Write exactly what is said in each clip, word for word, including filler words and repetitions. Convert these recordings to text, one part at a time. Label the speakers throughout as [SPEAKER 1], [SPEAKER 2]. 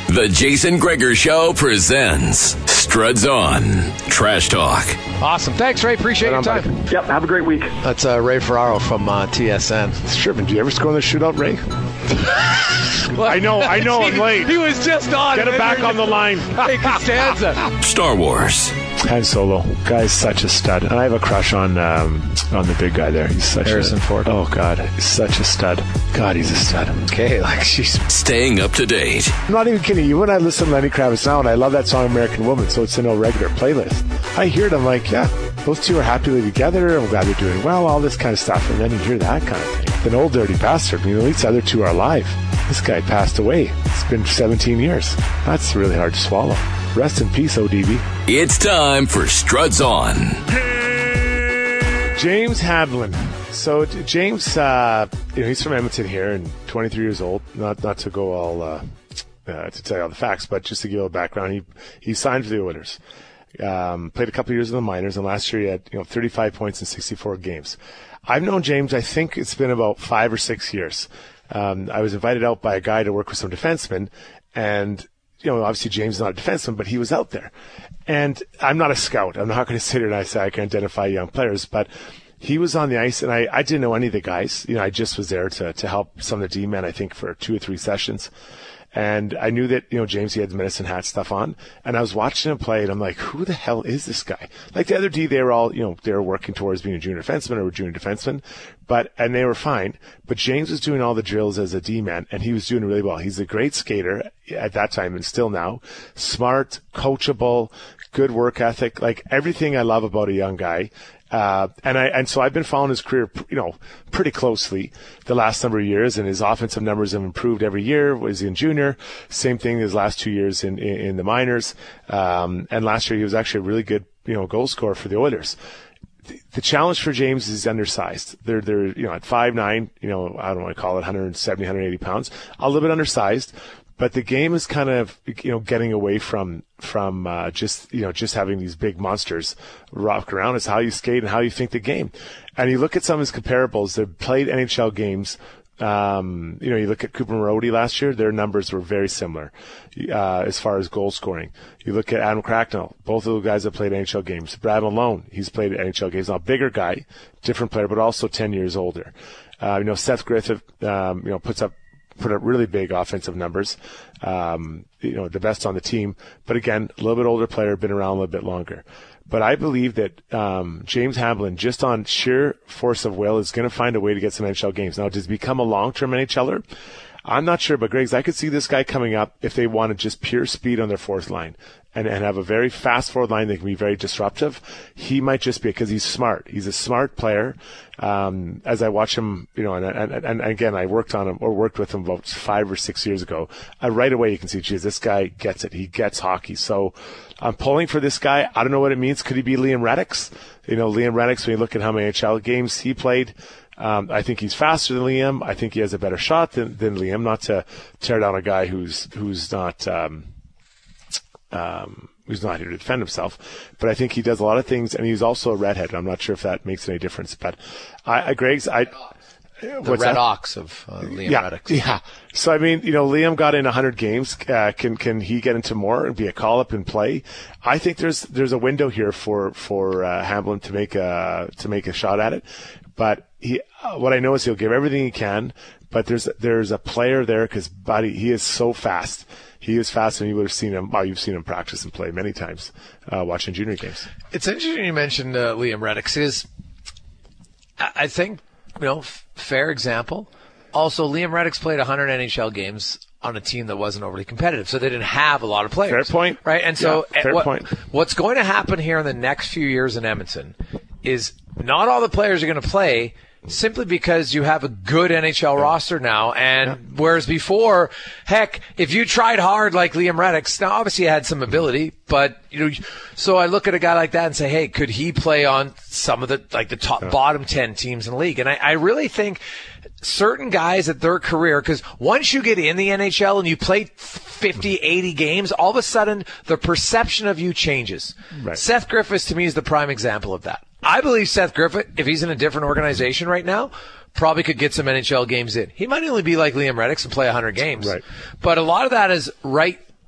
[SPEAKER 1] The Jason Gregor Show presents Struds On Trash Talk.
[SPEAKER 2] Awesome. Thanks, Ray. Appreciate your time.
[SPEAKER 3] Yep. Have a great week.
[SPEAKER 2] That's uh, Ray Ferraro from uh, T S N.
[SPEAKER 4] Sherman, do you ever score in the shootout, Ray? I know, I know, I'm late.
[SPEAKER 2] He was just on.
[SPEAKER 4] Get it back on the line.
[SPEAKER 2] Hey, Costanza.
[SPEAKER 1] Star Wars.
[SPEAKER 4] Han Solo, guy's such a stud, and I have a crush on um, on the big guy there. He's such
[SPEAKER 2] Harrison
[SPEAKER 4] a,
[SPEAKER 2] Ford.
[SPEAKER 4] Oh God, he's such a stud. God, he's a stud.
[SPEAKER 2] Okay, like she's
[SPEAKER 1] Staying up to date.
[SPEAKER 4] I'm not even kidding you. When I listen to Lenny Kravitz now, and I love that song "American Woman," so it's in a regular playlist. I hear it, I'm like, yeah, those two are happily together. I'm glad they're doing well. All this kind of stuff, and then you hear that kind of thing. An old dirty bastard. I mean, at least the other two are alive. This guy passed away. It's been seventeen years. That's really hard to swallow. Rest in peace, O D B.
[SPEAKER 1] It's time for Struds On.
[SPEAKER 4] James Hamblin. So James, uh, you know, he's from Edmonton here and twenty-three years old. Not not to go all uh, uh, to tell you all the facts, but just to give a background, he he signed for the Oilers. Um, played a couple of years in the minors, and last year he had you know thirty-five points in sixty-four games. I've known James. I think it's been about five or six years. Um, I was invited out by a guy to work with some defensemen, and you know, obviously James is not a defenseman, but he was out there. And I'm not a scout. I'm not going to sit here and I say I can identify young players, but he was on the ice, and I, I didn't know any of the guys. You know, I just was there to, to help some of the D-men, I think, for two or three sessions. And I knew that, you know, James, he had the medicine hat stuff on, and I was watching him play, and I'm like, who the hell is this guy? Like the other D, they were all, you know, they were working towards being a junior defenseman or a junior defenseman, but, and they were fine. But James was doing all the drills as a D-man, and he was doing really well. He's a great skater at that time and still now. Smart, coachable, good work ethic, like everything I love about a young guy. Uh, and I, and so I've been following his career, you know, pretty closely the last number of years, and his offensive numbers have improved every year. Was in junior, same thing his last two years in, in, in the minors. Um, and last year he was actually a really good, you know, goal scorer for the Oilers. The, the challenge for James is undersized. They're, they're, you know, at five nine, you know, I don't want to call it one seventy, one eighty pounds, a little bit undersized. But the game is kind of, you know, getting away from, from, uh, just, you know, just having these big monsters rock around. It's how you skate and how you think the game. And you look at some of his comparables, they've played N H L games. Um, you know, you look at Cooper Marody last year, their numbers were very similar, uh, as far as goal scoring. You look at Adam Cracknell, both of the guys have played N H L games. Brad Malone, he's played N H L games. Now, a bigger guy, different player, but also ten years older. Uh, you know, Seth Griffith, um, you know, puts up, put up really big offensive numbers, um, you know, the best on the team. But again, a little bit older player, been around a little bit longer. But I believe that um, James Hamblin, just on sheer force of will, is going to find a way to get some N H L games. Now, does he become a long-term N H L er? I'm not sure, but Greg's, I could see this guy coming up if they wanted just pure speed on their fourth line and, and have a very fast forward line that can be very disruptive. He might just be, because he's smart. He's a smart player. Um, as I watch him, you know, and, and, and again, I worked on him or worked with him about five or six years ago. Uh, right away, you can see, geez, this guy gets it. He gets hockey. So I'm pulling for this guy. I don't know what it means. Could he be Liam Reddicks? You know, Liam Reddicks, when you look at how many N H L games he played, Um, I think he's faster than Liam. I think he has a better shot than, than Liam. Not to tear down a guy who's who's not um, um, who's not here to defend himself, but I think he does a lot of things, and he's also a redhead. I'm not sure if that makes any difference, but I, I Greg's I.
[SPEAKER 2] The
[SPEAKER 4] What's
[SPEAKER 2] Red
[SPEAKER 4] that?
[SPEAKER 2] Ox of uh, Liam
[SPEAKER 4] yeah,
[SPEAKER 2] Reddicks.
[SPEAKER 4] Yeah. So, I mean, you know, Liam got in one hundred games. Uh, can can he get into more and be a call-up and play? I think there's there's a window here for for uh, Hamblin to make a to make a shot at it. But he, uh, what I know is he'll give everything he can. But there's there's a player there because, buddy, he is so fast. He is fast, and you would have seen him. Well, you've seen him practice and play many times, uh, watching junior games.
[SPEAKER 2] It's interesting you mentioned uh, Liam Reddicks. Is I, I think. You know, f- fair example. Also, Liam Reddicks played one hundred N H L games on a team that wasn't overly competitive, so they didn't have a lot of players.
[SPEAKER 4] Fair point.
[SPEAKER 2] Right? And so
[SPEAKER 4] yeah, fair
[SPEAKER 2] what,
[SPEAKER 4] point.
[SPEAKER 2] what's going to happen here in the next few years in Edmonton is not all the players are going to play simply because you have a good N H L yeah. roster now. And yeah. whereas before, heck, if you tried hard like Liam Reddicks, now obviously he had some ability, but you know, so I look at a guy like that and say, hey, could he play on some of the like the top yeah. bottom ten teams in the league? And I, I really think certain guys at their career, because once you get in the N H L and you play fifty, eighty games, all of a sudden the perception of you changes. Right. Seth Griffiths to me is the prime example of that. I believe Seth Griffith, if he's in a different organization right now, probably could get some N H L games in. He might only be like Liam Reddicks and play one hundred games.
[SPEAKER 4] Right.
[SPEAKER 2] But a lot of that is right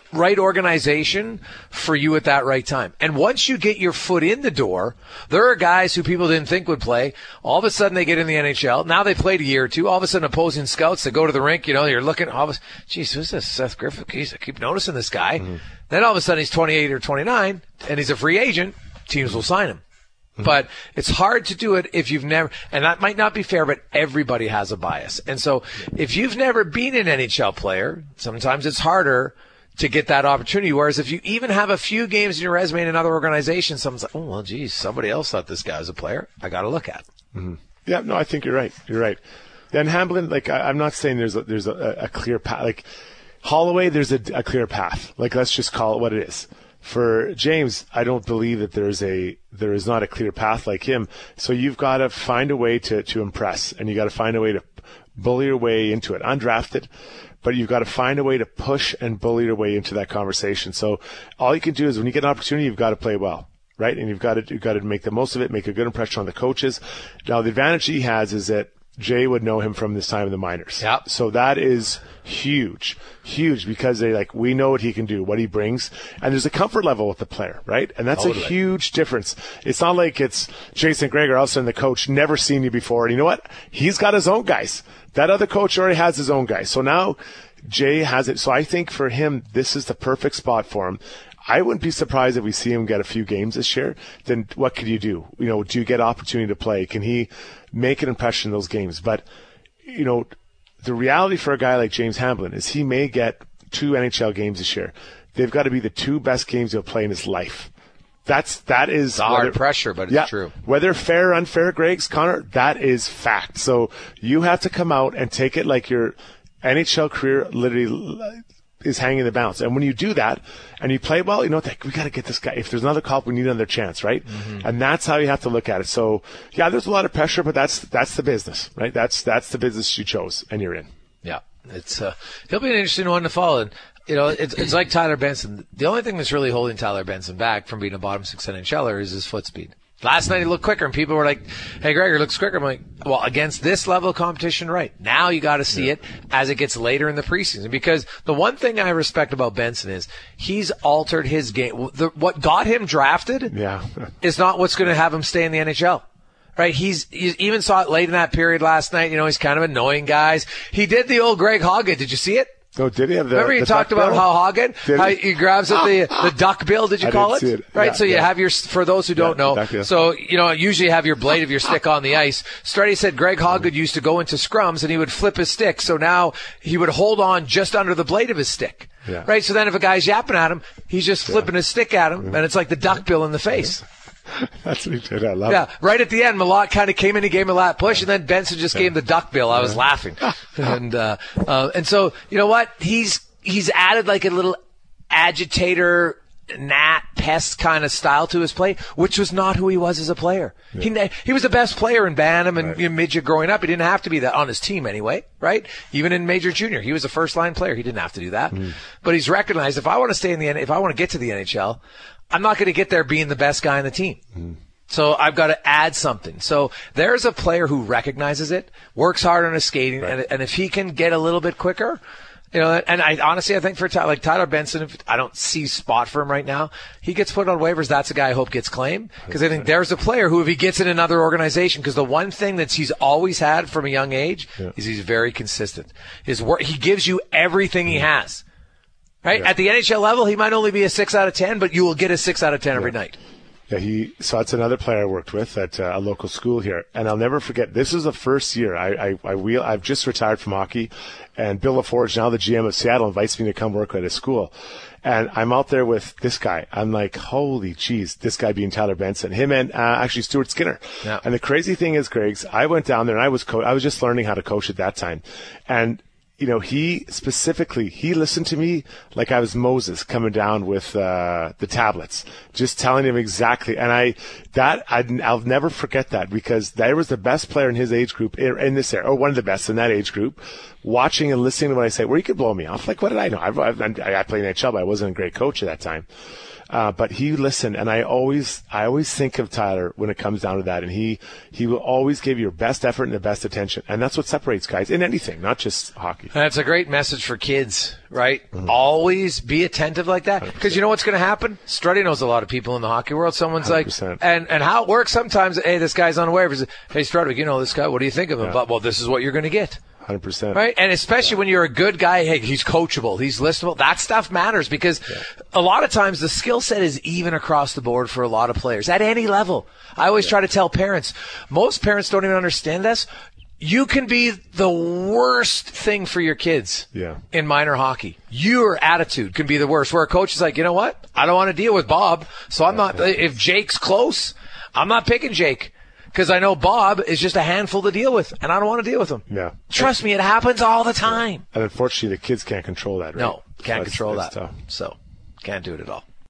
[SPEAKER 2] right organization for you at that right time. And once you get your foot in the door, there are guys who people didn't think would play. All of a sudden they get in the N H L. Now they played a year or two. All of a sudden opposing scouts, they go to the rink, you know, you're looking, all of a, geez, who's this? Seth Griffith. Geez, I keep noticing this guy. Mm-hmm. Then all of a sudden he's twenty-eight or twenty-nine and he's a free agent. Teams will sign him. Mm-hmm. But it's hard to do it if you've never, and that might not be fair, but everybody has a bias. And so if you've never been an N H L player, sometimes it's harder to get that opportunity. Whereas if you even have a few games in your resume in another organization, someone's like, oh, well, geez, somebody else thought this guy was a player. I got to look at.
[SPEAKER 4] Mm-hmm. Yeah, no, I think you're right. You're right. And Hamblin, like, I, I'm not saying there's a, there's a, a clear path. Like, Holloway, there's a, a clear path. Like, let's just call it what it is. For James, I don't believe that there's a, there is not a clear path like him. So you've got to find a way to, to impress, and you got to find a way to bully your way into it. Undrafted, but you've got to find a way to push and bully your way into that conversation. So all you can do is when you get an opportunity, you've got to play well, right? And you've got to, you've got to make the most of it, make a good impression on the coaches. Now, the advantage he has is that Jay would know him from this time in the minors.
[SPEAKER 2] Yep.
[SPEAKER 4] So that is huge, huge, because they like, we know what he can do, what he brings, and there's a comfort level with the player, right? And that's totally. a huge difference. It's not like it's Jason Gregor, all of a sudden the coach, never seen you before, and you know what? He's got his own guys. That other coach already has his own guys. So now Jay has it. So I think for him, this is the perfect spot for him. I wouldn't be surprised if we see him get a few games this year. Then what could you do? You know, do you get opportunity to play? Can he make an impression in those games? But, you know, the reality for a guy like James Hamblin is he may get two N H L games this year. They've got to be the two best games he'll play in his life. That's, that is
[SPEAKER 2] it's hard whether, pressure, but it's
[SPEAKER 4] yeah,
[SPEAKER 2] true.
[SPEAKER 4] Whether fair or unfair, Greg's, Connor, that is fact. So you have to come out and take it like your N H L career literally is hanging in the balance. And when you do that and you play well, you know, like, we got to get this guy. If there's another call, we need another chance, right? Mm-hmm. And that's how you have to look at it. So, yeah, there's a lot of pressure, but that's that's the business, right? That's that's the business you chose, and you're in.
[SPEAKER 2] Yeah, it's uh, he'll be an interesting one to follow. And, you know, it's, it's like Tyler Benson. The only thing that's really holding Tyler Benson back from being a bottom six NHLer is his foot speed. Last night he looked quicker, and people were like, hey, Gregor looks quicker. I'm like, well, against this level of competition, right. Now you got to see yeah. it as it gets later in the preseason. Because the one thing I respect about Benson is he's altered his game. The, what got him drafted
[SPEAKER 4] yeah.
[SPEAKER 2] is not what's going to have him stay in the N H L. Right, he's, you even saw it late in that period last night. You know, he's kind of annoying guys. He did the old Greg Hoggett. Did you see it?
[SPEAKER 4] Oh, did he have the
[SPEAKER 2] Remember you
[SPEAKER 4] the
[SPEAKER 2] talked about
[SPEAKER 4] bill?
[SPEAKER 2] how Hoggett, how he grabs at the the duck bill, did you
[SPEAKER 4] I
[SPEAKER 2] call it?
[SPEAKER 4] it?
[SPEAKER 2] Right,
[SPEAKER 4] yeah,
[SPEAKER 2] so you
[SPEAKER 4] yeah.
[SPEAKER 2] have your, for those who don't
[SPEAKER 4] yeah,
[SPEAKER 2] know,
[SPEAKER 4] duck,
[SPEAKER 2] so, you know, usually you have your blade of your stick on the ice. Strutty said Greg Hoggett used to go into scrums and he would flip his stick, so now he would hold on just under the blade of his stick.
[SPEAKER 4] Yeah.
[SPEAKER 2] Right, so then if a guy's yapping at him, he's just flipping
[SPEAKER 4] yeah.
[SPEAKER 2] his stick at him, and it's like the duck bill in the face.
[SPEAKER 4] That's what he did. I love
[SPEAKER 2] yeah,
[SPEAKER 4] it.
[SPEAKER 2] right at the end, Malott kind of came in, he gave him a lap push, and then Benson just yeah. gave him the duck bill. I was yeah. laughing. and, uh, uh, and so, you know what? He's, he's added like a little agitator, gnat, pest kind of style to his play, which was not who he was as a player. Yeah. He, he was the best player in Bantam and right. you know, midget growing up. He didn't have to be that on his team anyway, right? Even in Major Junior, he was a first line player. He didn't have to do that. Mm. But he's recognized if I want to stay in the, if I want to get to the N H L, I'm not going to get there being the best guy on the team. Mm. So I've got to add something. So there's a player who recognizes it, works hard on his skating, right. and, and if he can get a little bit quicker, you know, and I honestly, I think for Tyler, like Tyler Benson, if I don't see spot for him right now, he gets put on waivers. That's a guy I hope gets claimed, because I think there's a player who, if he gets in another organization, because the one thing that he's always had from a young age yeah. is he's very consistent. His work, he gives you everything he has. Right? Yeah. At the N H L level, he might only be a six out of ten, but you will get a six out of ten yeah. every night.
[SPEAKER 4] Yeah, he, so that's another player I worked with at uh, a local school here. And I'll never forget, this is the first year I, I, I wheel, I've just retired from hockey, and Bill LaForge, now the G M of Seattle, invites me to come work at his school. And I'm out there with this guy. I'm like, holy jeez, this guy being Tyler Benson, him and, uh, actually Stuart Skinner.
[SPEAKER 2] Yeah.
[SPEAKER 4] And the crazy thing is, Greg's, I went down there and I was co- I was just learning how to coach at that time. And, you know, he specifically, he listened to me like I was Moses coming down with uh, the tablets, just telling him exactly. And I, that, I'd, I'll never forget that, because there was the best player in his age group in this era, or one of the best in that age group, watching and listening to what I say, where he could blow me off. Like, what did I know? I've, I've, I played in N H L, but I wasn't a great coach at that time. Uh, but he listened, and I always, I always think of Tyler when it comes down to that, and he, he will always give you your best effort and the best attention, and that's what separates guys in anything, not just hockey.
[SPEAKER 2] That's a great message for kids, right? Mm-hmm. Always be attentive like that, because you know what's going to happen? Struddy knows a lot of people in the hockey world. Someone's one hundred percent. Like, and and how it works sometimes. Hey, this guy's unaware. Hey, Struddy, you know this guy. What do you think of him? Yeah. But well, this is what you're going to get.
[SPEAKER 4] one hundred percent.
[SPEAKER 2] Right? And especially yeah. when you're a good guy, hey, he's coachable, he's listenable. That stuff matters because yeah. a lot of times the skill set is even across the board for a lot of players at any level. I always yeah. try to tell parents, most parents don't even understand this. You can be the worst thing for your kids
[SPEAKER 4] yeah.
[SPEAKER 2] in minor hockey. Your attitude can be the worst. Where a coach is like, you know what? I don't want to deal with Bob, so I'm not, if Jake's close, I'm not picking Jake. Because I know Bob is just a handful to deal with, and I don't want to deal with him.
[SPEAKER 4] Yeah.
[SPEAKER 2] Trust me, it happens all the time.
[SPEAKER 4] And unfortunately, the kids can't control that, right?
[SPEAKER 2] No, can't
[SPEAKER 4] so
[SPEAKER 2] control
[SPEAKER 4] that's,
[SPEAKER 2] that.
[SPEAKER 4] that's tough.
[SPEAKER 2] So, can't do it at all.